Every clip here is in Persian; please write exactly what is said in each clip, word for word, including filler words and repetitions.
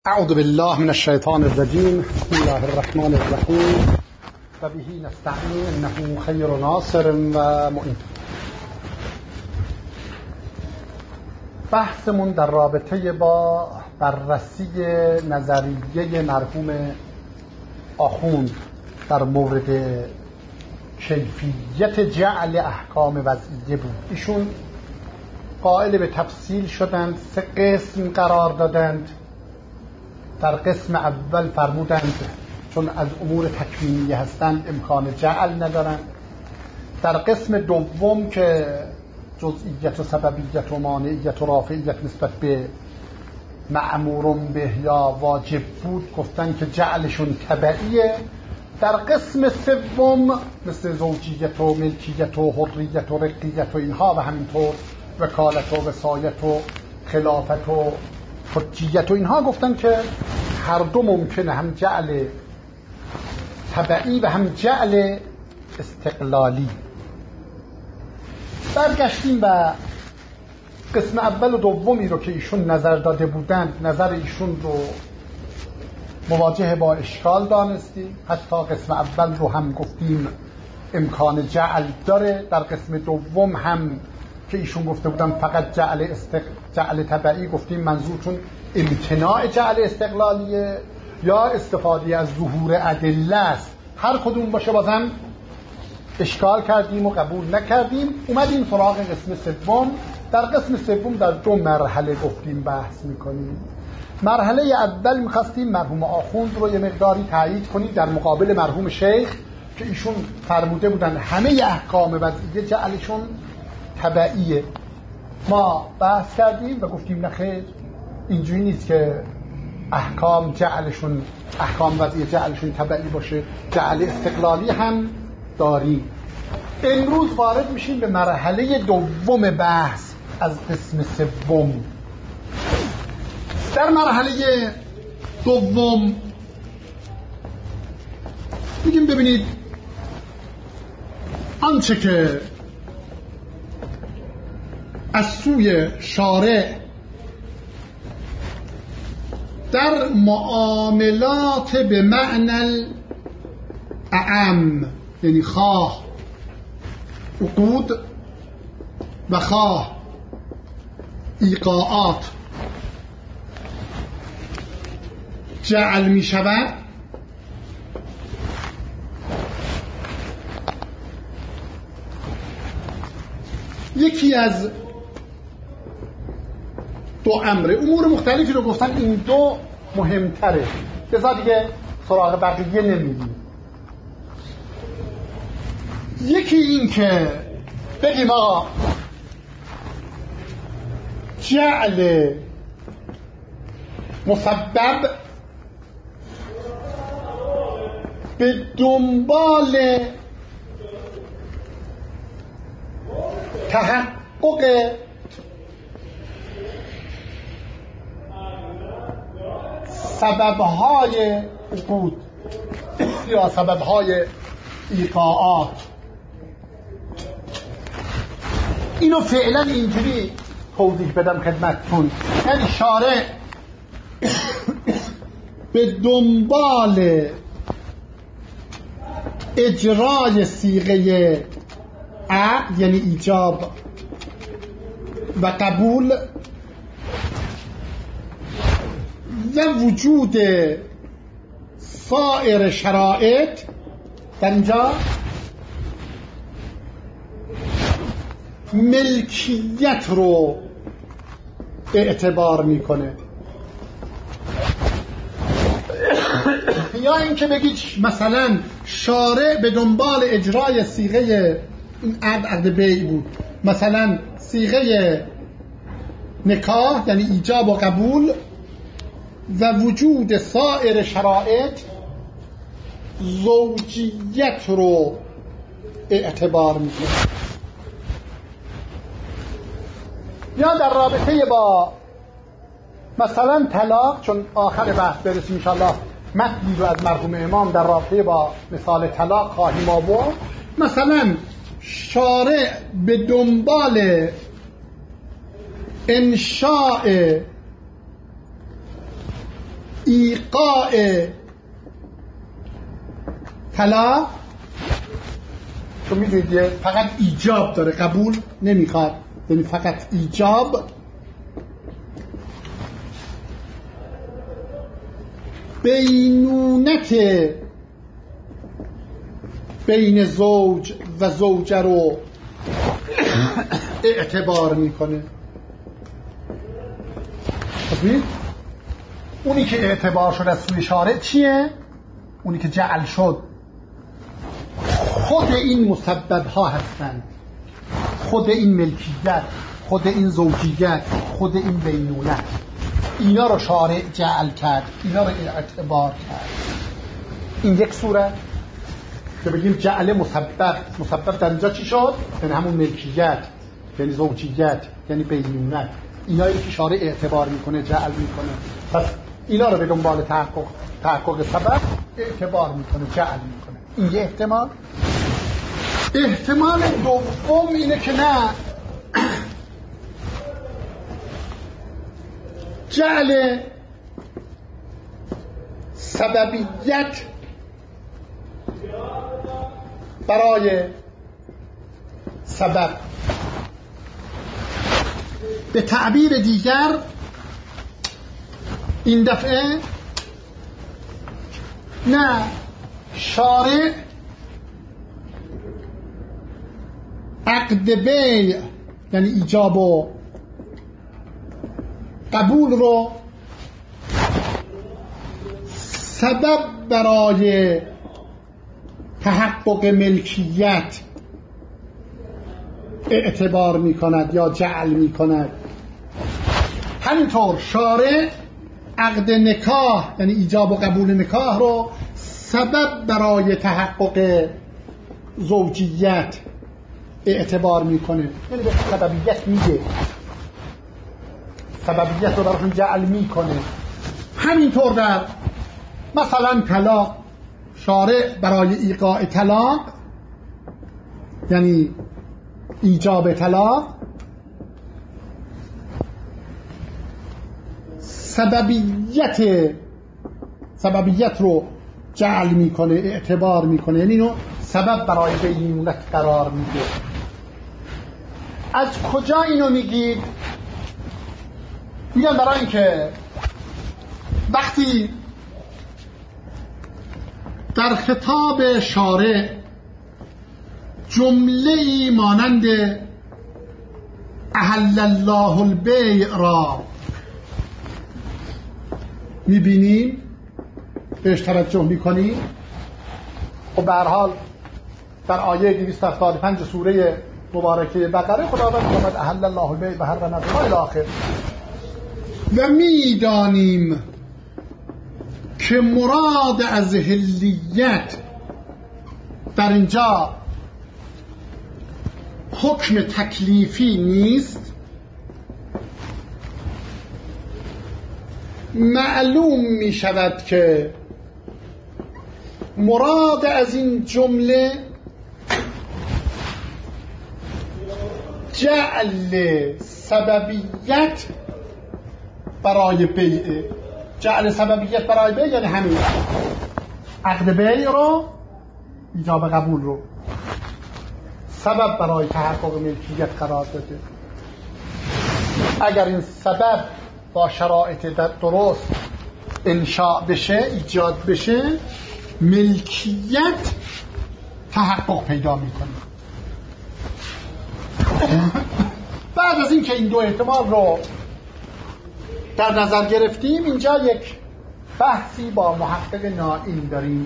اعوذ بالله من الشیطان الرجیم. بسم الله الرحمن الرحیم و به نستعین انه خیر ناصر و معین. بحثمون در رابطه با بررسی نظریه مرحوم آخوند در مورد کیفیت جعل احکام وضعیه بود. ایشون قائل به تفصیل شدند، سه قسم قرار دادند. در قسم اول فرمودند چون از امور تکوینی هستند امکان جعل ندارند. در قسم دوم که جزئیت و سببیت و مانعیت و رافعیت نسبت به مأمور به یا واجب بود، گفتن که جعلشون تبعیه. در قسم سوم مثل زوجیت و ملکیت و حریت و رقیت و اینها و همینطور وکالت و وصایت و خلافت و حجیت و اینها، گفتن که هر دو ممکنه، هم جعل تبعی و هم جعل استقلالی. برگشتیم و قسم اول و دومی رو که ایشون نظر داده بودند، نظر ایشون رو مواجه با اشکال دانستیم. حتی قسم اول رو هم گفتیم امکان جعل داره. در قسم دوم هم که ایشون گفته بودن فقط جعل استق... جعل تبعی، گفتیم منظورتون امتناع جعل استقلالیه یا استفاده از ظهور ادله است. هر کدوم باشه بازم اشکال کردیم و قبول نکردیم. اومدیم سراغ قسم سوم. در قسم سوم در دو مرحله گفتیم بحث میکنیم. مرحله اول میخواستیم مرحوم آخوند رو یه مقداری تایید کنیم در مقابل مرحوم شیخ که ایشون فرموده بودن همه احکام وضعیه جعلشون تبعیه. ما بحث کردیم و گفتیم نخیر، اینجوری نیست که احکام جعلشون احکام وضعیه جعلشون تبعی باشه، جعل استقلالی هم داریم. امروز وارد میشیم به مرحله دوم بحث از قسم سوم. در مرحله دوم میگیم ببینید آنچه که از سوی شارع در معاملات به معنی اعم، یعنی خواه عقود و خواه ایقاعات جعل می شود، یکی از دو امره. امور مختلفی رو گفتن، این دو مهمتره، بذار دیگه سراغ بقیه نمیدیم. یکی این که بگیم آقا جعل مسبب به دنبال تحقق سببهای عقود یا سببهای ایقاعات. اینو فعلا اینجوری توضیح بدم خدمتتون، یعنی شارع به دنبال اجرای صیغه عقد یعنی ایجاب و قبول و وجود سایر شرایط، در اینجا ملکیت رو اعتبار میکنه. یا اینکه بگید مثلا شارع به دنبال اجرای صیغه این عقد عقد بیع بود، مثلا صیغه نکاح یعنی ایجاب و قبول و وجود سایر شرایط زوجیت رو اعتبار میکنه. یا در رابطه با مثلا طلاق، چون آخر بحث برسیم انشاءالله متنی رو از مرحوم امام در رابطه با مثال طلاق خواهیم آورد. مثلا شارع به دنبال انشاء ایقاع طلاق تو میدونید فقط ایجاب داره، قبول نمیخواد، یعنی فقط ایجاب. بینونت بین زوج و زوجه رو اعتبار میکنه. ببین اونی که اعتبار شد از سوی شارع چیه؟ اونی که جعل شد خود این مسبب ها هستند، خود این ملکیت، خود این زوجیت، خود این بینونت، اینا رو شارع جعل کرد، اینا رو اعتبار کرد. این یک صورت که بگیم جعل مسبب. مسبب در اینجا چی شد؟ یعنی همون ملکیت، یعنی زوجیت، یعنی بینونت، اینایی که شارع اعتبار میکنه، جعل میکنه. پس اینا رو به دنبال تحقق تحقق سبب اعتبار میکنه، جعل میکنه. این یه احتمال. احتمال دوم اینه که نه، جعل سببیت برای سبب، به تعبیر دیگر این دفعه نه شارع عقد بیع یعنی ایجاب و قبول رو سبب برای تحقق ملکیت اعتبار می کند یا جعل می کند. همینطور شارع عقد نکاح یعنی ایجاب و قبول نکاح رو سبب برای تحقق زوجیت اعتبار میکنه، یعنی به سببیت میگه، سببیت رو براشون جعل میکنه. همینطور در مثلا طلاق، شارع برای ایقاع طلاق یعنی ایجاب طلاق سببیت سببیت رو جعل میکنه، اعتبار میکنه، یعنی اینو سبب برای بینونت قرار میده. از کجا اینو میگید؟ میگن برای اینکه وقتی در خطاب شارع جمله‌ای مانند احل الله البیع را میبینیم، بهش توجه میکنیم، و به هر حال در آیه دویست و هفتاد و پنج سوره مبارکه بقره خداوند فرمود احل الله البیع و حرم الربا الی آخر. و میدانیم که مراد از حلیت در اینجا حکم تکلیفی نیست، معلوم می شود که مراد از این جمله جعل سببیت برای بیع. جعل سببیت برای بیع یعنی همین عقد بیع رو، ایجاب قبول رو سبب برای تحقق ملکیت قرار داده. اگر این سبب با شرایط درست انشاء بشه، ایجاد بشه، ملکیت تحقق پیدا میکنه. بعد از این که این دو احتمال رو در نظر گرفتیم، اینجا یک بحثی با محقق نائین داریم.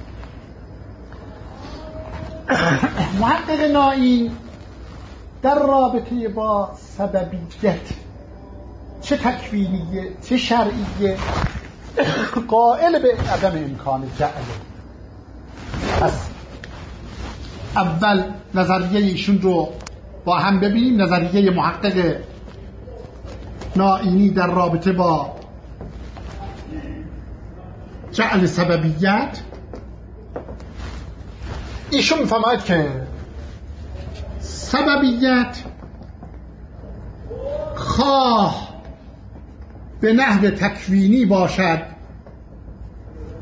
محقق نائین در رابطه با سببیت، چه تکوینیه چه شرعیه، قائل به عدم امکان جعله. پس اول نظریه ایشون رو با هم ببینیم. نظریه محقق نائینی در رابطه با جعل سببیت، ایشون می‌فرماید که سببیت خواه به نحو تکوینی باشد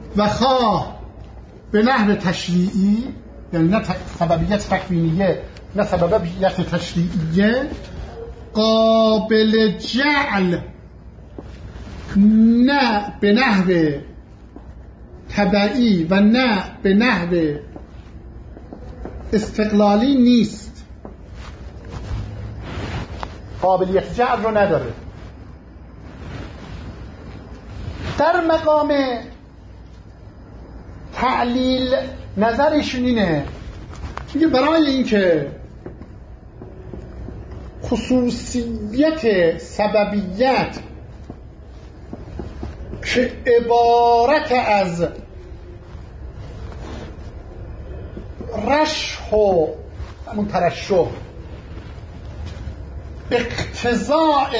و خواه به نحو تشریعی، یعنی نه سببیت تکوینیه نه سببیت تشریعیه، قابل جعل نه به نحو تبعی و نه به نحو استقلالی نیست، قابلیت جعل رو نداره. در مقام تعلیل نظرشون اینه، میگه برای اینکه خصوصیت سببیت که عبارت از رشح و همون ترشح اقتضاء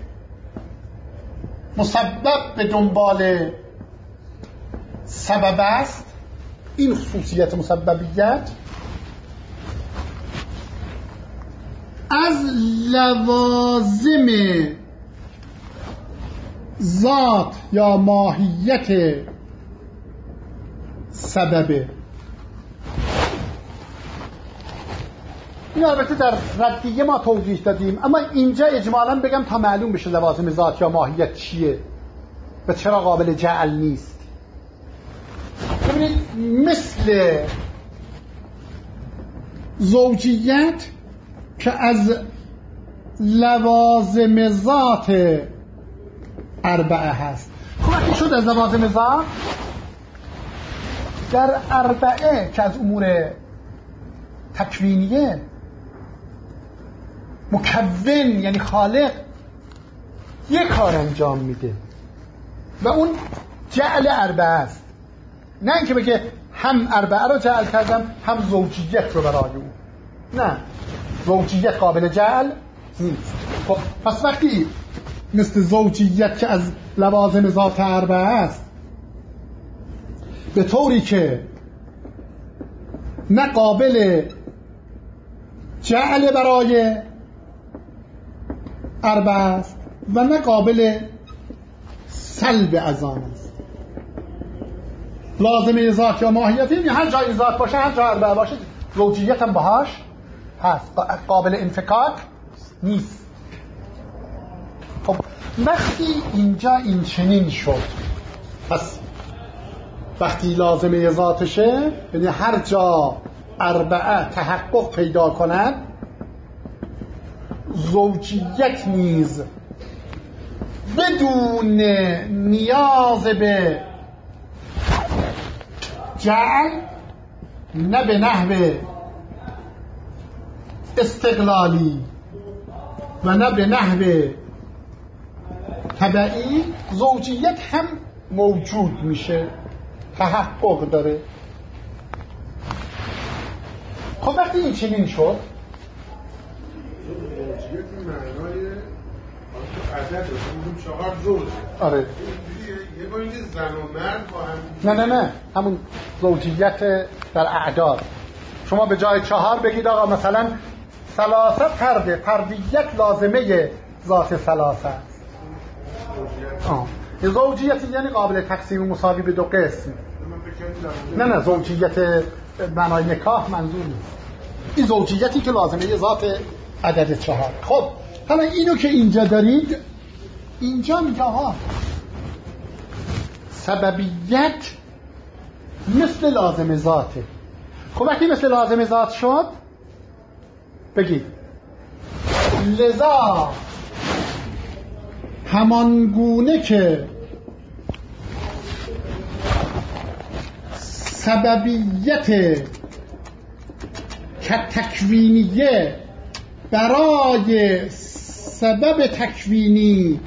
مسبب به دنبال سبب است، این خصوصیت مسببیت از لوازم ذات یا ماهیت سببه. این البته در ردیه ما توضیح دادیم، اما اینجا اجمالاً بگم تا معلوم بشه لوازم ذات یا ماهیت چیه و چرا قابل جعل نیست. ببینید مثل زوجیت که از لوازم ذات اربعه هست. خب وقتی شد از لوازم ذات، در اربعه که از امور تکوینیه، مکون یعنی خالق یک کار انجام میده و اون جعل اربعه است، نه اینکه بگه هم اربعه رو جعل کردم هم زوجیت رو برای اون، نه، زوجیت قابل جعل نیست. خب پس وقتی مثل زوجیت که از لوازم ذات اربعه است، به طوری که نه قابل جعل برای اربعه است و نه قابل سلب از آن است. لازمه ذات یا ماهیت این هر جای ذات باشه هر جای اربعه باشه زوجیت هم باهاش هست، قابل انفکاک نیست. خب وقتی اینجا این چنین شد، پس وقتی لازمه ذاتشه، یعنی هر جا اربعه تحقق پیدا کند، زوجیت نیز بدون نیاز به جعل، نه به نحو استقلالی و نه به نحو تبعی، زوجیت هم موجود میشه، تحقق داره. خب وقتی این چنین شد، زوجیت معنای عدد رو چهار زوج. آره یه با اینکه زن و مرد با هم، نه نه نه همون زوجیت در اعداد. شما به جای چهار بگید آقا مثلا ثلاثه پرده، پردیت لازمه ذات ثلاثه است. آه. زوجیت یعنی قابل تقسیم مساوی به دو قسم. نه نه زوجیت معنای نکاح منظور نیست، این زوجیتی که لازمه ذات عدد چهار. خب حالا اینو که اینجا دارید، اینجا میگه آها سببیت مثل لازم ذاته. خب وقتی مثل لازم ذات شد بگید لذا همانگونه که سببیت که تکوینیه برای سبب تکوینی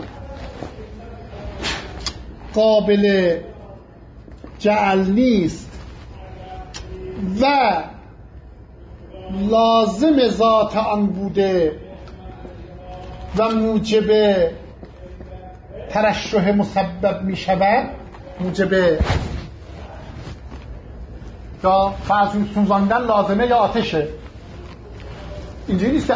قابل جعل نیست و لازم ذات آن بوده و موجب ترشح مسبب می شود، موجب یا فرض سوزاندن لازمه یا آتشه. اینجوری نیست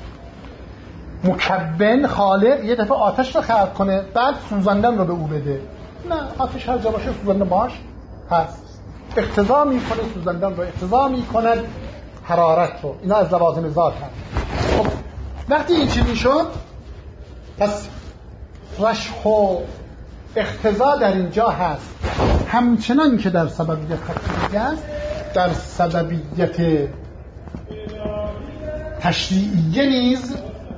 مکون خالق یه دفعه آتش رو خلق کنه بعد سوزاندن رو به او بده، نه، آتش هر جا باشه سوزاندن باش هست، اقتضا میکنه سوزاندن رو، اقتضا میکنه حرارت رو، اینا از لوازم ذات هست. خب وقتی این چیزی شد، پس رشح و اقتضا در اینجا هست، همچنان که در سببیت تکوینیه است، در سببیت تشریعیه نیز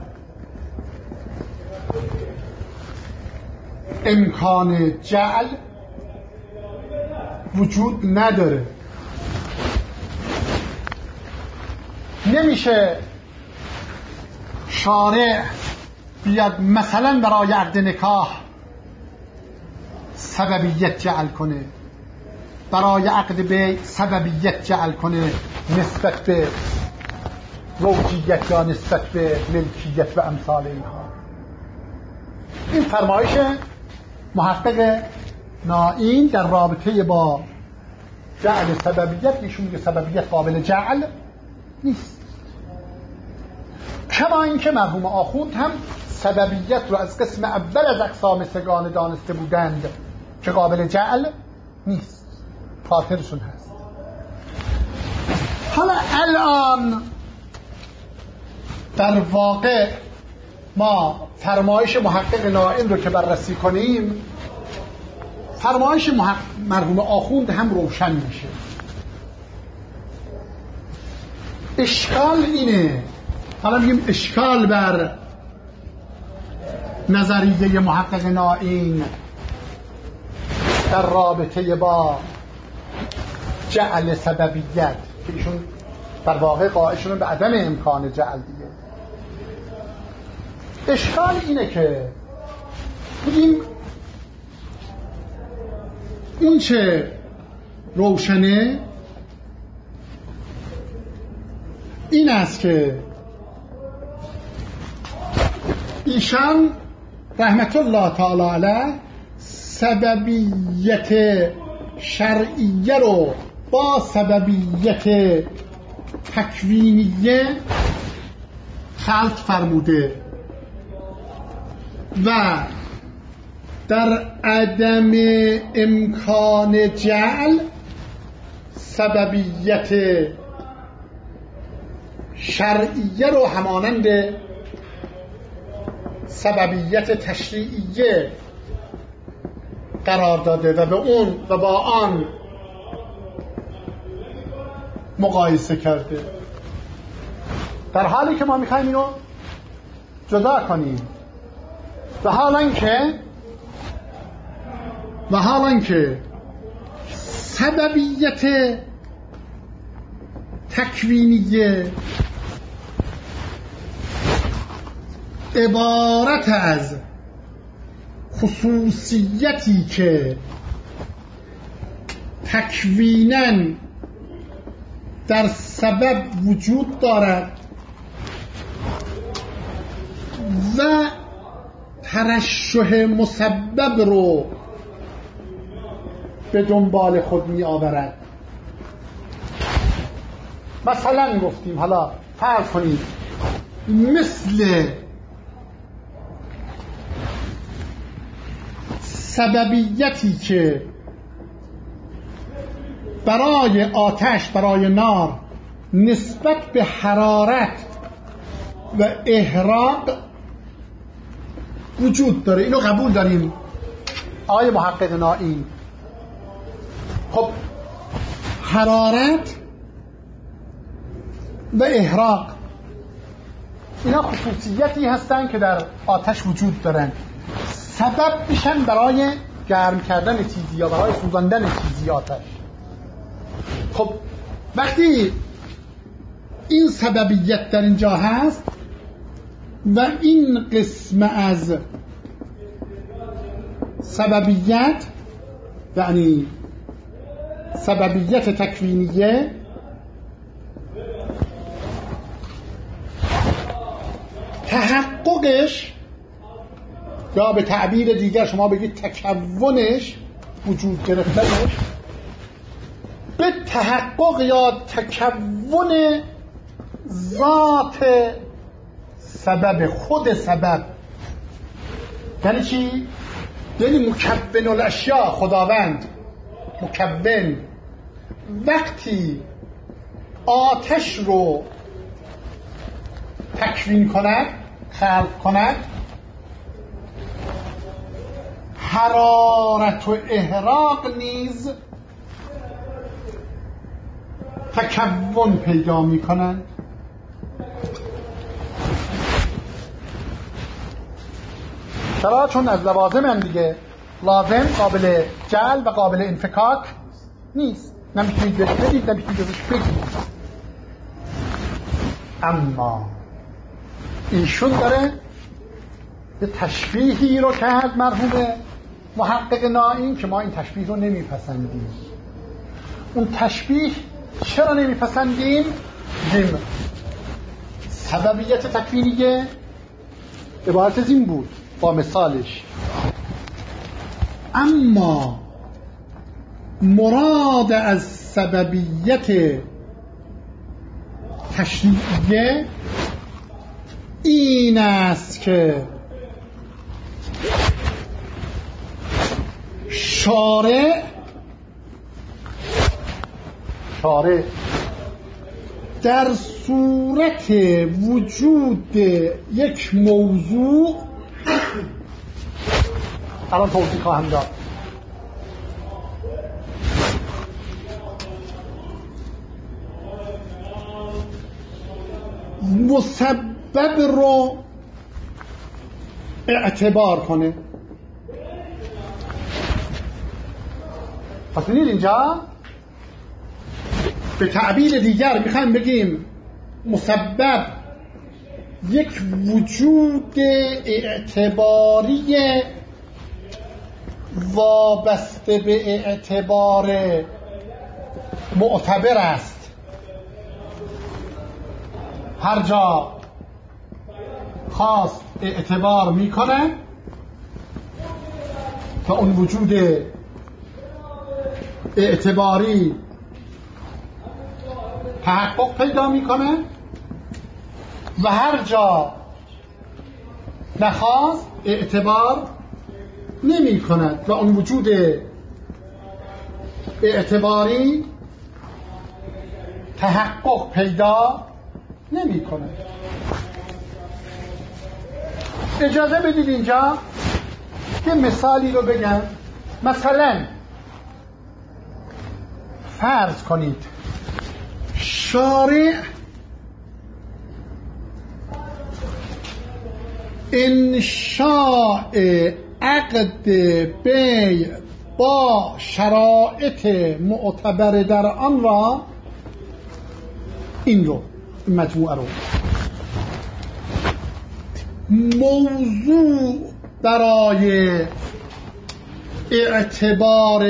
امکان جعل وجود نداره. نمیشه شارع بیاد مثلا برای عقد نکاح سببیت جعل کنه، برای عقد بیع سببیت جعل کنه نسبت به زوجیت یا نسبت به ملکیت و امثال اینها. این فرمایش محقق نائین در رابطه با جعل سببیت، ایشون میگه سببیت قابل جعل نیست. کما اینکه مرحوم آخوند هم سببیت رو از قسم اول از اقسام سگانه دانسته بودند که قابل جعل نیست، خاطرشون هست. حالا الان در واقع ما فرمایش محقق نائین رو که بررسی کنیم، فرمایش مرحوم آخوند هم روشن میشه. اشکال اینه، حالا میگیم اشکال بر نظریه محقق نائین در رابطه با جعل سببیت که ایشون در واقع قائلشون به عدم امکان جعل دیگه. اشکال اینه که میگیم اون چه روشنه این است که ایشان رحمت الله تعالی علیه سببیت شرعیه رو با سببیت تکوینیه خلط فرموده و در عدم امکان جعل سببیت شرعیه رو همانند سببیت تشریعیه قرار داده و به اون و با آن مقایسه کرده، در حالی که ما میخوایم اینو جدا کنیم. و حالا که و حالا که سببیت تکوینیه عبارت از خصوصیتی که تکویناً در سبب وجود دارد و ترشح مسبب رو به دنبال خود می آورد. مثلا گفتیم، حالا فرض کنید مثل سببیتی که برای آتش، برای نار نسبت به حرارت و احراق وجود داره، اینو قبول داریم آقای محقق نائین. خب حرارت و احراق اینا خصوصیتی هستن که در آتش وجود دارن، سبب میشن برای گرم کردن چیزی یا برای سوزاندن چیزی آتش. خب وقتی این سببیت در اینجا هست و این قسم از سببیت یعنی سببیت تکوینیه تحققش یا به تعبیر دیگر شما بگید تکونش، وجود گرفتنش، به تحقق یا تکون ذات سبب، خود سبب. یعنی چی؟ یعنی مکون الاشیاء خداوند مکون وقتی آتش رو تکوین کند، خلق کند، حرارت و احراق نیز تکون پیدا می کنند. چرا؟ چون از لوازم هم دیگه لازم قابل جعل و قابل انفکاک نیست، نمیتونید بهش بدید، نمیتونید بهش بگید. اما ایشون داره یه تشبیهی رو کرد مرحوم محقق نائین که ما این تشبیه رو نمیپسندیم. اون تشبیه چرا نمیپسندیم؟ دیم سببیت تکوینیه عبارت از این بود با مثالش. اما مراد از سببیت تشریعیه این است که شارع شارع در صورت وجود یک موضوع الان توضیح خواهم داد. مسبب رو اعتبار کنه. پس ببینید اینجا به تعبیر دیگر میخوایم بگیم مسبب یک وجود اعتباری وابسته به اعتبار معتبر است. هر جا خاص اعتبار میکنه تا اون وجود اعتباری تحقق پیدا میکنه و هر جا نخواست اعتبار نمی کند و اون وجود اعتباری تحقق پیدا نمی کند. اجازه بدید اینجا یه مثالی رو بگم. مثلا فرض کنید شارع انشاء عقد بیع با شرایط معتبر در آن را، این رو این مجموعه رو موضوع برای اعتبار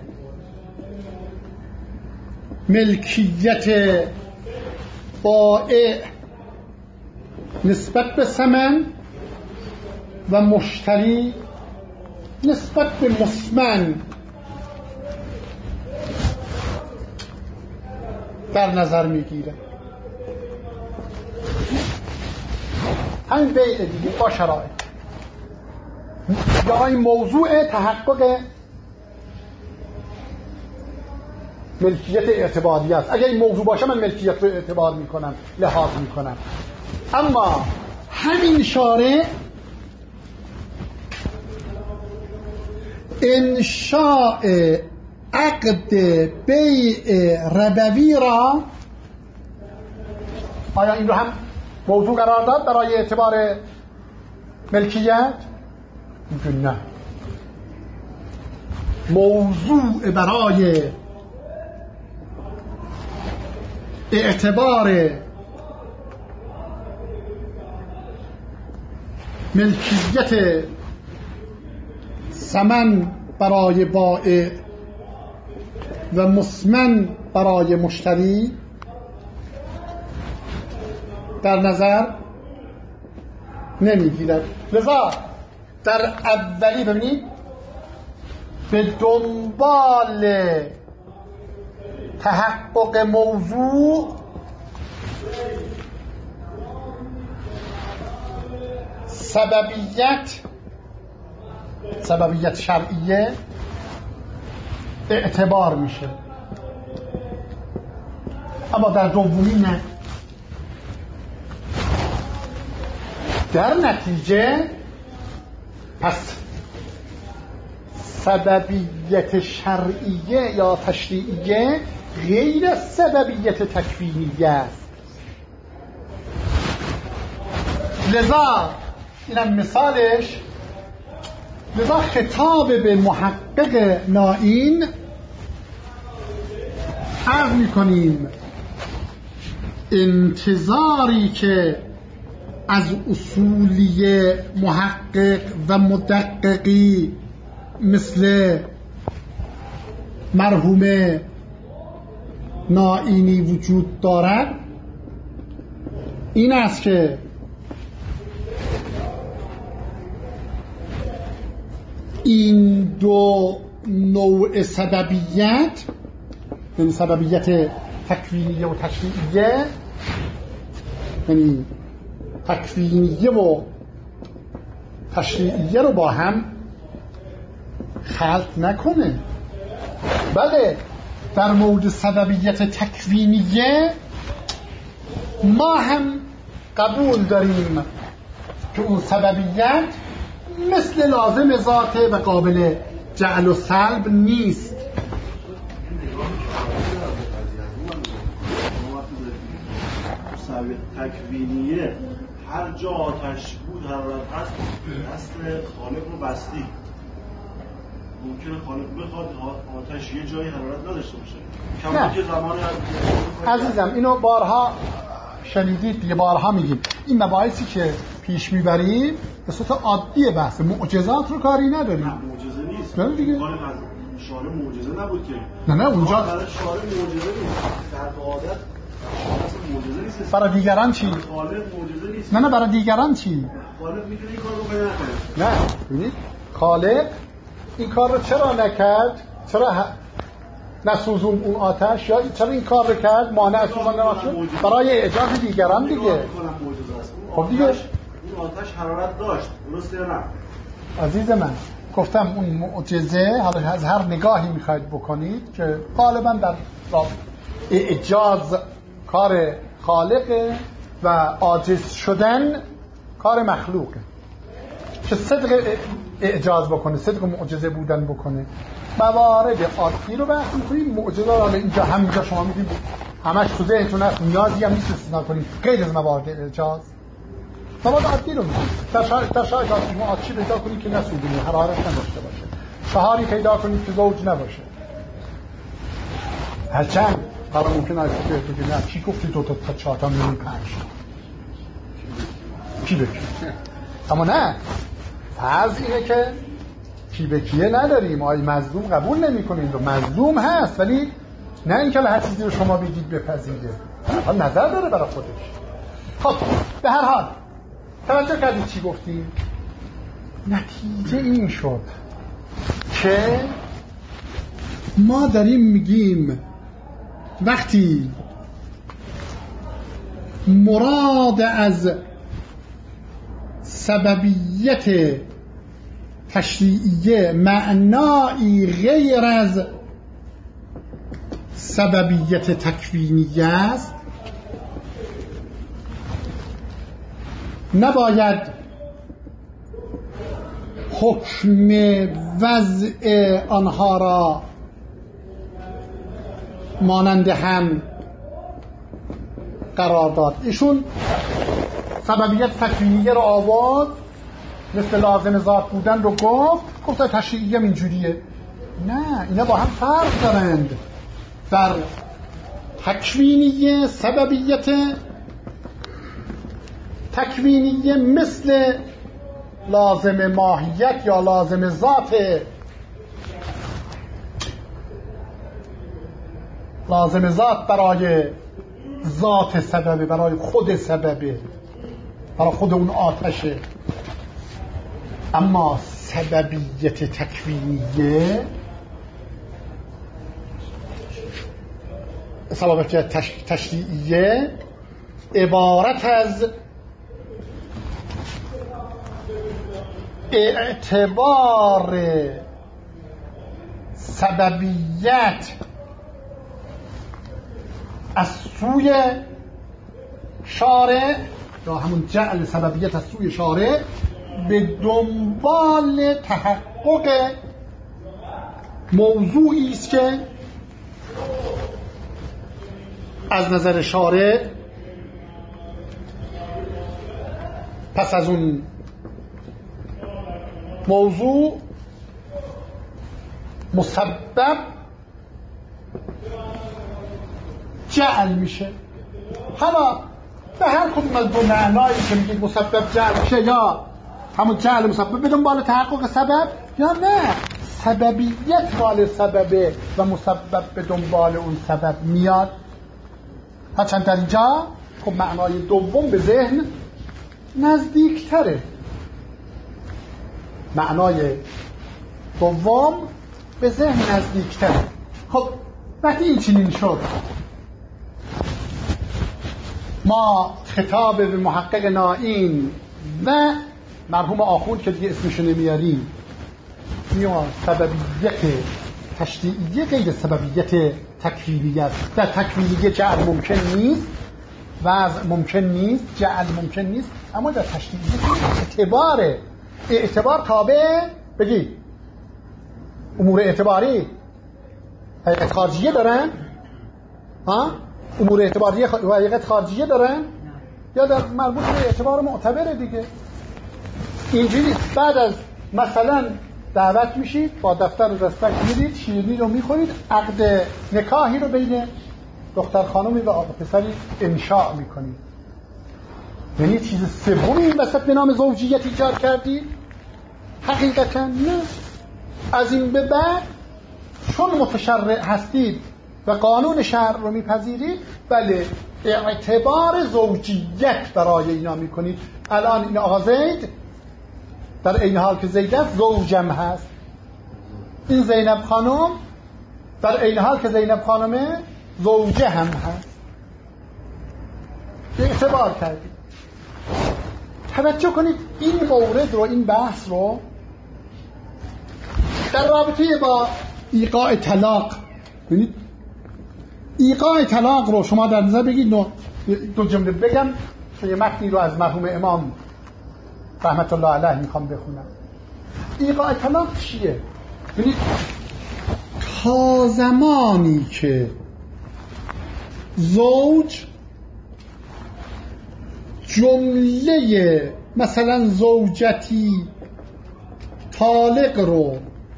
ملکیت بائع نسبت به ثمن و مشتری نسبت به مسمن در نظر میگیره. همین بیع دیگه با شرایط یا این موضوع تحقق ملکیت اعتباری است. اگر این موضوع باشه من ملکیت رو اعتبار میکنم، لحاظ میکنم. اما همین شارع انشاء عقد بیع ربوی را، آیا این رو هم موضوع قرار داد برای اعتبار ملکیت؟ نه. موضوع برای اعتبار ملکیت ثمن برای بائع و مسمن برای مشتری در نظر نمیگیرد. لذا در اولی ببینید به دنبال تحقق موضوع سببیت سببیت شرعیه اعتبار میشه، اما در دومی نه. در نتیجه پس سببیت شرعیه یا تشریعیه غیر از سببیت تکوینیه است. لذا اینم مثالش، لذا خطاب به محقق نائین عرض میکنیم انتظاری که از اصولی محقق و مدققی مثل مرحوم نائینی وجود دارد این است که این دو نوع سببیت، یعنی سببیت تکوینیه و تشریعیه، یعنی تکوینیه و تشریعیه رو با هم خلط نکنه. بله در مورد سببیت تکوینیه ما هم قبول داریم که اون سببیت مثل لازم ذاته و قابل جعل و سلب نیست. تکوینیه هر جا آتش بود حرارت هست، اصل خالق رو بستی. ممکنه خالق بخواد آتش یه جایی حرارت نداشته باشه. کما که زمان عزیزم اینو بارها شنیدید دیگه، بارها میگیم این مباحثی که پیش میبریم به صورت عادی بحث، معجزات رو کاری نداریم. نه معجزه نیست. نه دیگه شارع معجزه نبود که. نه نه اونجا برای شارع معجزه نیست. در عادت معجزه نیست. برای دیگران چی؟ خالق معجزه نیست. نه نه برای دیگران چی؟ خالق میتونه این کارو بکنه. نه ببینید خالق این کار رو چرا نکرد؟ چرا ه... نسوزون اون آتش؟ یا چرا این کار رو کرد مانع از سوزاندن آتش؟ برای اعجاز دیگران دیگه. خب دیگه اون آتش حرارت داشت، درسته یا نه؟ عزیز من گفتم اون معجزه حالا از هر نگاهی میخواید بکنید که غالبا در اعجاز کار خالقه و عاجز شدن کار مخلوقه. که صدق اعجاز بکنه، صدق معجزه بودن بکنه. موارد عادی رو بحث می‌کنیم، معجزه رو اینجا همینجا شما می‌دید همش تو ذهنتون هست، نیازی هم نیست استثنا کنید غیر از موارد اعجاز. موارد عادی رو می‌گیم. در شرایط در شرایط شما آتشی پیدا کنید که نسوزونه، حرارت نداشته باشه. شهاری پیدا کنید که زوج نباشه. هرچند حالا ممکن است که بگید نه کی گفتی دو تا تا چهار تا میلیون پنج کی بگه؟ اما نه فرض اینه که کی به کیه نداریم، آی مظلوم قبول نمی کنید و مظلوم هست، ولی نه اینکه هر چیزی رو شما بگید بپذیره، حال نظر داره برای خودش. خب به هر حال توجه کردید چی گفتیم؟ نتیجه این شد که ما داریم میگیم وقتی مراد از سببیت تشریعیه معنایی غیر از سببیت تکوینیه است، نباید حکم وضع آنها را مانند هم قرار داد. ایشون سببیت تکوینیه رو آورد، مثل لازم ذات بودن رو گفت، گفت تشریعیه اینجوریه. نه اینا با هم فرق دارند. در تکوینیه سببیت تکوینیه مثل لازم ماهیت یا لازم ذات، لازم ذات برای ذات سببه، برای خود سببه، برای خود اون آتشه. اما سببیت تکوینیه، سببیت تشریعیه عبارت از اعتبار سببیت از سوی شارع یا همون جعل سببیت از سوی شارع به دنبال تحقق موضوعی است که از نظر شارع پس از اون موضوع مسبب جعل میشه. حالا به هر کدوم از دو معنایی که میگید مسبب جعل میشه، یا همون جعل مسبب به دنبال تحقق سبب، یا نه سببیت مال سببه و مسبب به دنبال اون سبب میاد. هرچند در اینجا خب معنای دوم به ذهن نزدیکتره، معنای دوم به ذهن نزدیکتره. خب وقتی این چنین شد، ما خطاب به محقق نائین و مرحوم آخوند که دیگه اسمشو نمیاریم میاد سببیت تشریعیه غیر سببیت تکوینیه. در تکوینیه جعل ممکن نیست، وضع ممکن نیست، جعل ممکن نیست، اما در تشریعیه اعتباره. اعتبار تابع بگی امور اعتباری حقیقت خارجیه دارن؟ ها؟ امور اعتباری حقیقت خارجیه دارن؟ یا در مربوط به اعتبار معتبره دیگه. اینجوری بعد از مثلا دعوت میشید، با دفتر و دستک میرید، شیرینی رو میخورید، عقد نکاحی رو بین دختر خانمی و آقا پسری انشاء میکنید، یعنی چیز سومی این وسط به نام زوجیت ایجاد کردید؟ حقیقتا نه. از این به بعد چون متشرع هستید و قانون شرع رو میپذیرید، بله اعتبار زوجیت برای اینا میکنید. الان این آقا زید در این حال که زید است زوجم هست، این زینب خانم در این حال که زینب خانمه زوجه هم هست، اعتبار کردید. توجه کنید این مورد رو، این بحث رو در رابطه با ایقاع طلاق، ببینید ایقاع طلاق رو شما در نظر بگید. دو جمله بگم که یه متنی رو از مرحوم امام رحمت الله علیه میخوام بخونم. ایقاع طلاق چیه؟ ببینید تا زمانی که زوج جمله مثلا زوجتی طالق رو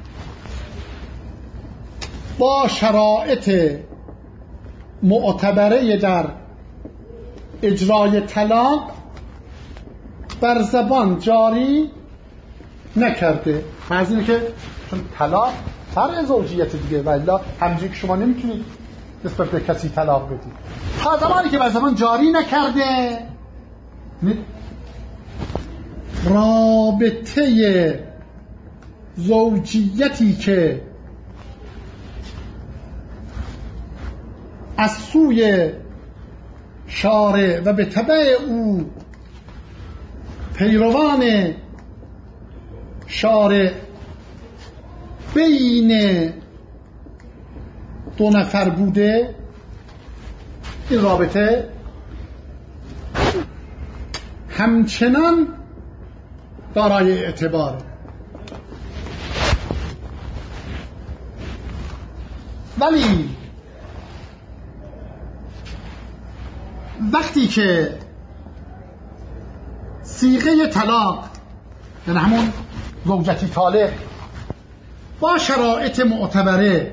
با شرایط معتبره در اجرای طلاق بر زبان جاری نکرده، از اینه که چون طلاق فرع زوجیت دیگه، والا همینجوری که شما نمیتونید نسبت به کسی طلاق بدید. تا زمانی که بر زبان جاری نکرده، رابطه زوجیتی که از سوی شارع و به تبع او پیروان شارع بین دو نفر بوده، این رابطه همچنان دارای اعتباره. ولی وقتی که صیغه طلاق، یعنی همون زوجتی طالق با شرایط معتبره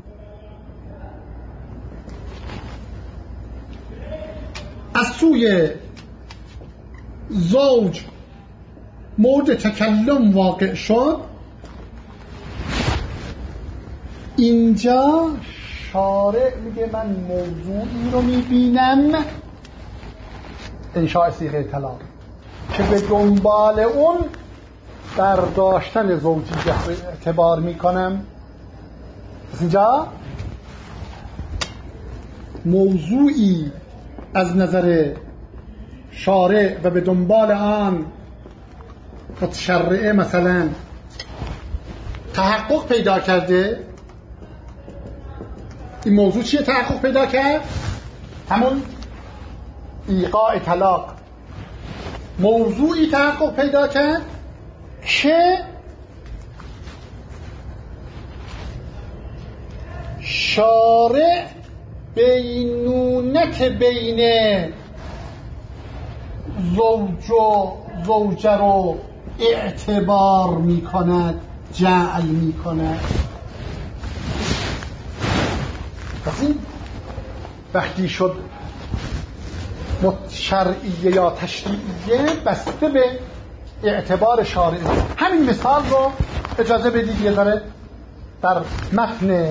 از سوی زوج مورد تکلم واقع شد، اینجا شارع میگه من موضوعی رو میبینم، انشاء صیغه طلاق، که به دنبال اون برداشتن زوجیت اعتبار میکنم. پس اینجا موضوعی از نظر شارع و به دنبال آن متشرعه مثلا تحقق پیدا کرده، این موضوع چیه تحقق پیدا کرد؟ همون ایقاع طلاق. موضوعی تحقق پیدا کرد که شارع بینونت بین زوج و زوجه رو اعتبار می کند، جعل می کند. وقتی شد شرعیه یا تشریعیه بسته به اعتبار شارعی. همین مثال رو اجازه بدید یه ذره در متن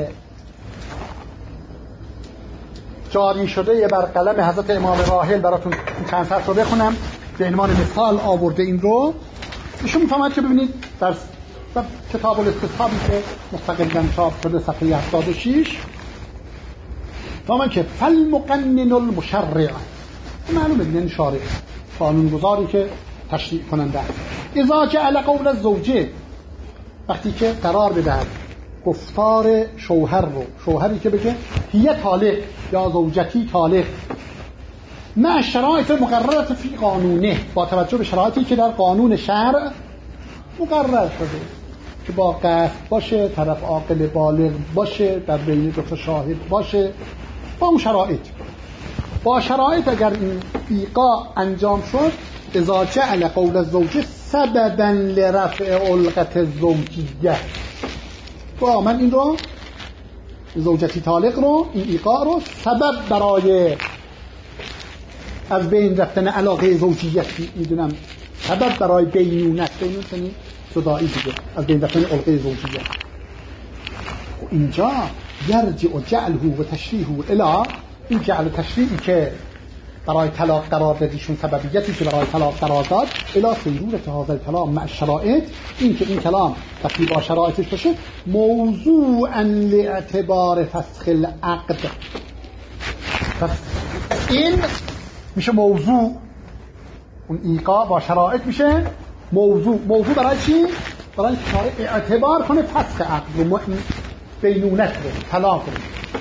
جاری شده یه بر قلم حضرت امام راحل براتون چند سطر رو بخونم به عنوان مثال آورده این رو. ایشون میفهمد که ببینید در کتاب الاستصحابی که مستقلاً چاپ شده صفحه هفتاد و شش فهمن که فالمقنن المشرع، معلومه دیگه شارع قانونگذاری که تشریع کننده اذا جعل قول الزوجه، وقتی که قرار بدهد گفتار شوهر رو، شوهری که بگه هی طالق یا زوجتی طالق مع شرایط مقررات فی قانونه، با توجه به شرایطی که در قانون شرع مقرر شده که با قصد باشه، طرف عاقل بالغ باشه، در بین دو تا شاهد باشه، با اون شرایط. با شرایط اگر این ایقاع انجام شد اذا جعل قول الزوجه سببا لرفع علقة الزوجیه، با من این رو زوجتی طالق رو، این ایقاع رو سبب برای از بین رفتن علاقه زوجیت میدونم، سبب برای بینونت، بینونت یعنی جدایی دیگه، از بین رفتن علقه زوجیت. اینجا یرجع جعله و تشریحه الی، این جعل تشریعی که برای طلاق قرار دادیشون، سببیتی که برای طلاق قرار داد الی صیرورة هذا الكلام مع الشرائط، این که این کلام وقتی با شرایطش باشه موضوعا لاعتبار فسخ العقد. پس این میشه موضوع، اون ایقاع با شرایط میشه موضوع. موضوع برای چی؟ برای شارع اعتبار کنه فسخ عقد رو، بینونت رو، طلاق رو.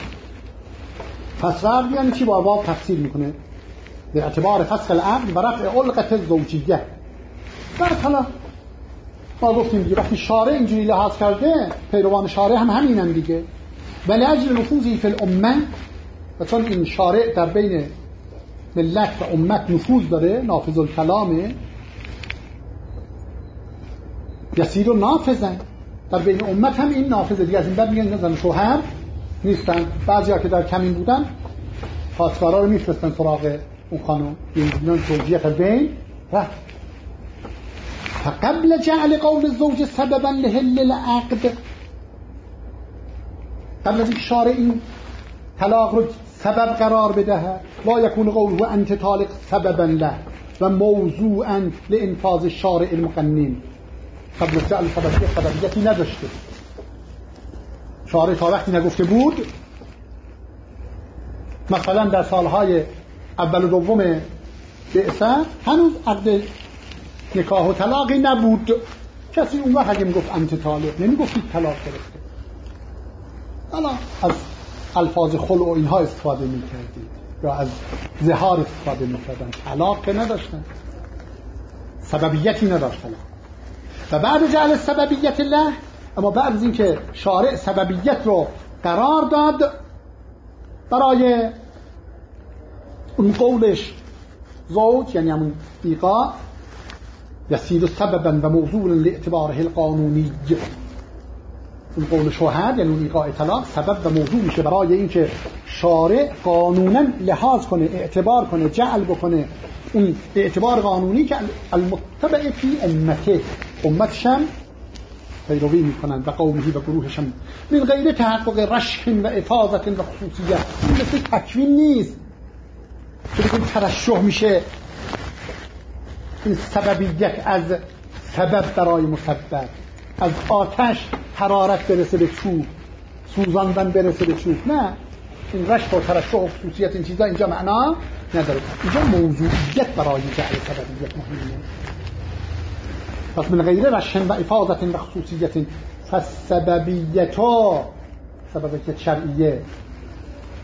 فسخ عقد یعنی چی؟ با باب تفسیر میکنه به اعتبار فسخ العقد و رفع علقة الزوجیه. در طلاق ما گفتیم دیگه وقتی شارع اینجوری لحاظ کرده، پیروان شارع هم همینن دیگه. ولی اجل نفوذی فی الامه، و چون این شارع در بین ملت و امت نفوذ داره، نافذ الکلامه، یسیر و نافذن، در بین امت هم این نافذه دیگه. از این بعد میگن نزن شوهر نیستن، بعضی ها که در کمین بودن خواستگارا رو میفرستن سراغ اون خانم، یعنی زوجیت بین رفت. فقبل جعل قول الزوج سببا لحل العقد، قبل از این شارع این طلاق رو سبب قرار بدهد، لا یکون قوله انت طالق سببا له و موضوعا لانفاذ الشارع المقنن. قبل از جعل سببیت سببیتی نداشته، شارع تا وقتی نگفته بود، مثلا در سالهای اول و دوم بعثت هنوز عقد نکاح و طلاقی نبود، کسی اون وقت اگه میگفت انت طالق نمیگفت طلاق گرفته. حالا از الفاظ خلع و اینها استفاده میکردید یا از ظهار استفاده میکردن، طلاق که نداشتن، سببیتی نداشتن. و بعد جعل سببیت الله، اما بعد از اینکه شارع سببیت رو قرار داد برای اون قولش زوج، یعنی همون ایقاع، یسیر سببا و موضوع لاعتباره القانونی، اون قول شوهر یعنی اون ایقاع طلاق سبب و موضوع میشه برای اینکه شارع قانونا لحاظ کنه، اعتبار کنه، جعل بکنه اون اعتبار قانونی که المتبع فی امته، امتشم پیروی میکنن و قومهی و گروهشم، من غیر تحقق رشح و افاظت و خصوصیت. این مثل تکوین نیست که بگیم ترشح میشه این سببیت از سبب برای مسبب، از آتش حرارت برسه به چوب، سوزاندن برسه به چوب. نه، این رشح و ترشح و خصوصیت این چیزا اینجا معنا نداره. اینجا موضوعیت برای جعل سببیت مهمه. پس من غیر رشح و افاظت و خصوصیت فالسببیت، سببیت شرعیه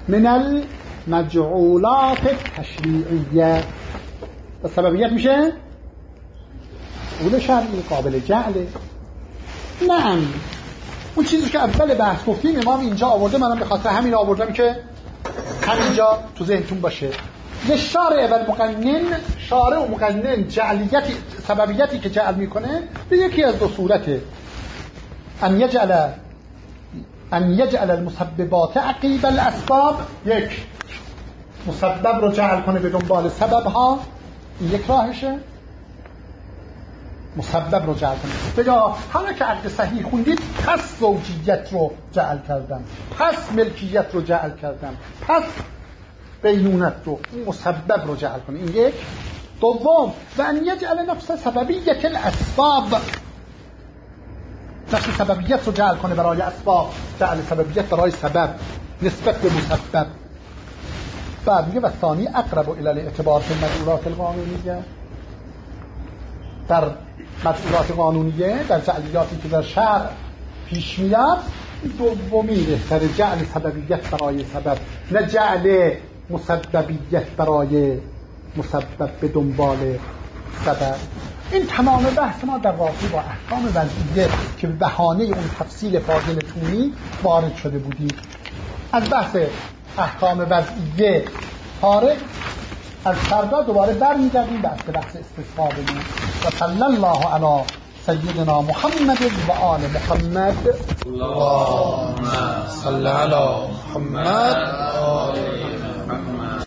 من المجعولات التشریعیه. و سببیت میشه اول شرعی قابل جعله. نه اون چیزی که اول بحث گفتیم امام اینجا آورده، منم به خاطر همین آوردم که همینجا تو ذهنتون باشه. للشارع و المقنن، شارع و مقنن جعلیتی سببیتی که جعل میکنه به یکی از دو صورته، ان یجعل ان یجعل المسببات عقیب الاسباب، یک مسبب رو جعل کنه به دنبال سبب ها، این یک راهشه، مسبب رو جعل کنه. بگاه حالا که عقد صحیح خوندید، پس زوجیت رو جعل کردم، پس ملکیت رو جعل کردم، پس بینونت رو، این مسبب رو جعل کنه، این یک. دوم و ان یجعل نفس سببیت الاسباب، نفس سببیت رو جعل کنه برای اسباب، جعل سببیت برای سبب نسبت به مسبب. بعد میگه و ثانی اقرب الى الاعتبار فی المجعولات القانونیه، در مجعولات قانونیه، در جعلیاتی که در شرع پیش میاد، دومی بهتر، جعل سببیت برای سبب، نه جعل مسببیت برای مسبب به دنبال سبب. این تمام بحث ما در رابطه با احکام وضعیه که به بهانه اون تفصیل فاضل تونی وارد شده بودیم. از بحث احکام وضعیه فارغ، از فردا دوباره برمیگردیم بحث بحث استصحابی. و صلی الله علی سیدنا محمد و آل محمد. اللهم صل علی محمد و آل